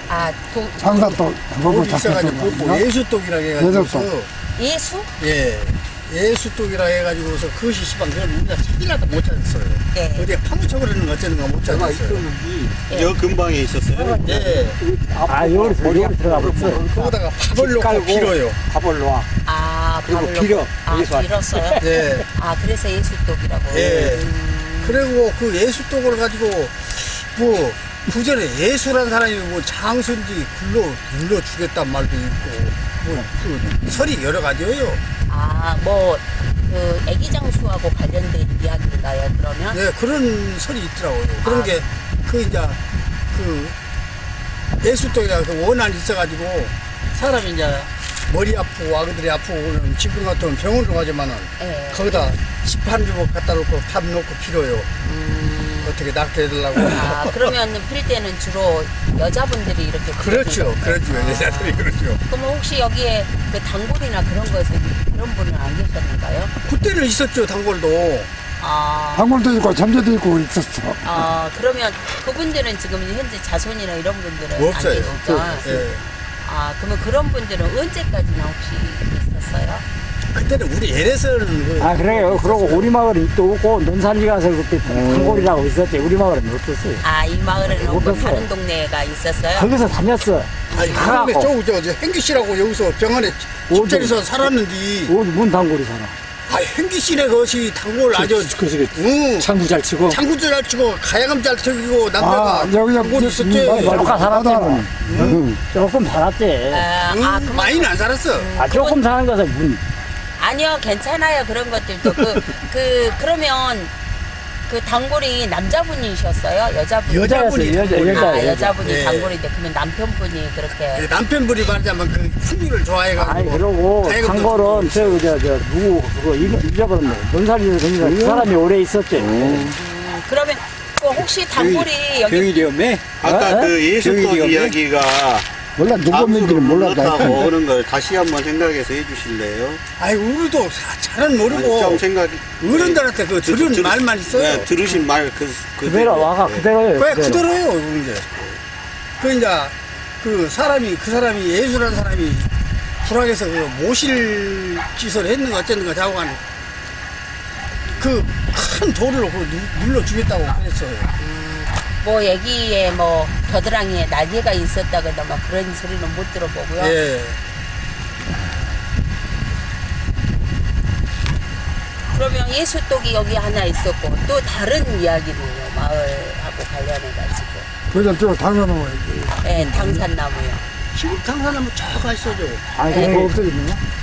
아, 장사도 그거고 있어가지고 예수독이라고 해가지고 예수? 예. 예수독이라 해가지고서 그것이 시방 그걸 우리가 찾으려도 못 찾았어요. 네. 어디에 파묻혀버리는 거 어쩌는가 못 찾았어요. 여 근방에 있었어요? 예. 여기 들어가 버렸어. 거기다가 밥을 넣고 빌어요. 밥을 놓아. 아, 그리고 밥을 빌어. 넣고. 아, 빌었어요? 예. 아, 그래서 예수독이라고. 예. 그리고 그 예수독을 가지고 뭐 그전에 예수란 사람이 뭐 장수인지 굴러 주겠단 말도 있고 뭐 그 설이 여러 가지예요. 아, 뭐, 그, 애기장수하고 관련된 이야기인가요, 그러면? 네, 그런 설이 있더라고요. 그런 게, 이제, 예수독이라 그 원한이 있어가지고, 사람이 이제 머리 아프고 아그들이 아프고, 그러면 지금 같으면 병원으로 가지만은, 네. 거기다 집 한 주먹 갖다 놓고 밥 넣고 필요요. 어떻게 낫게해달라고. 아, 그러면 필 때는 주로 여자분들이 이렇게. 그렇죠. 그렇죠. 여자들이 그렇죠. 그러면 혹시 여기에 그 단골이나 그런 그런 분은 안 계셨는가요? 그때는 있었죠, 단골도. 아. 단골도 있고 잠재도 있고 있었어. 아, 그러면 그분들은 지금 현재 자손이나 이런 분들은 없어요. 안 계시죠? 예. 아, 그러면 그런 분들은 언제까지나 혹시 있었어요? 그때는 우리 LS는 그래요. 그러고 우리 마을은 또 없고 논산리 가서 그때 단골이라고 있었지. 우리 마을은 없었어요. 아, 이 마을에는 없고 없었어요. 다른 동네가 있었어요? 거기서 다녔어. 아니, 그다음에 저 행기 씨라고 여기서 병원에 집자리에서 살았는데. 뭔 단골이 살아? 행기 씨네 것이 단골 아주. 응. 창구 잘 치고. 창구 잘 치고 가야금 잘 튀기고 남자가 여기 단골 있었지. 조금 살았지. 조금 살았지. 많이는 안 살았어. 조금 사는 것은 아니요, 괜찮아요. 그런 것들도. 그러면 그 단골이 남자분이셨어요? 여자분이? 여자분이 예. 단골인데, 그러면 남편분이 그렇게. 남편분이 말하자면 그 풍류를 좋아해가지고. 그러고 단골은 누구 그거 잊어버렸네. 논산리에서 생긴 그 사람이 오래 있었지. 그러면 혹시 단골이 여기. 병일이었네? 아까 그 예수독 이야기가 몰라 누구인지는 몰라. 오는 걸 다시 한번 생각해서 해주실래요? 우리도 잘은 모르고. 좀 생각이. 어른들한테 들은 말만 있어요. 네, 들으신 말 그대로 와가 그대로예요. 그대로예요, 이제. 그 사람이 예수라는 사람이 불악에서 모실 짓을 했는가 어쨌는가 자고간 그 큰 돌을 눌러주겠다고 그랬어요. 뭐 얘기에 뭐 겨드랑이에 날개가 있었다거나 막 그런 소리는 못 들어보고요. 예. 그러면 예수독이 여기 하나 있었고 또 다른 이야기는요, 마을하고 관련해가지고. 그냥 쭉 당겨놓아야지. 네, 당산나무요. 지금 당산나무 쫙 있어죠. 그런 거 없어졌네.